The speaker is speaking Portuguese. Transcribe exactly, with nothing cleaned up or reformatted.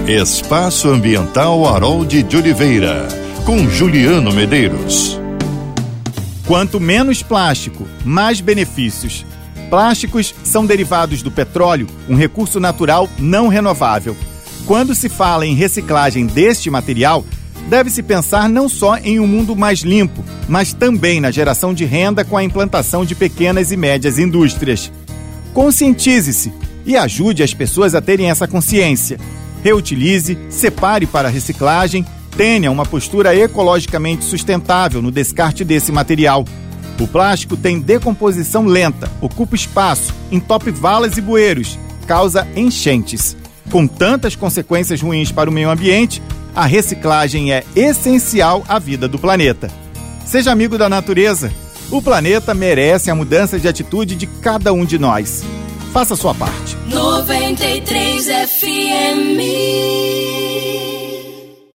Espaço Ambiental Harold de Oliveira, com Juliano Medeiros. Quanto menos plástico, mais benefícios. Plásticos são derivados do petróleo, um recurso natural não renovável. Quando se fala em reciclagem deste material, deve-se pensar não só em um mundo mais limpo, mas também na geração de renda com a implantação de pequenas e médias indústrias. Conscientize-se e ajude as pessoas a terem essa consciência. Reutilize, separe para reciclagem, tenha uma postura ecologicamente sustentável no descarte desse material. O plástico tem decomposição lenta, ocupa espaço, entope valas e bueiros, causa enchentes. Com tantas consequências ruins para o meio ambiente, a reciclagem é essencial à vida do planeta. Seja amigo da natureza. O planeta merece a mudança de atitude de cada um de nós. Faça a sua parte. noventa e três F M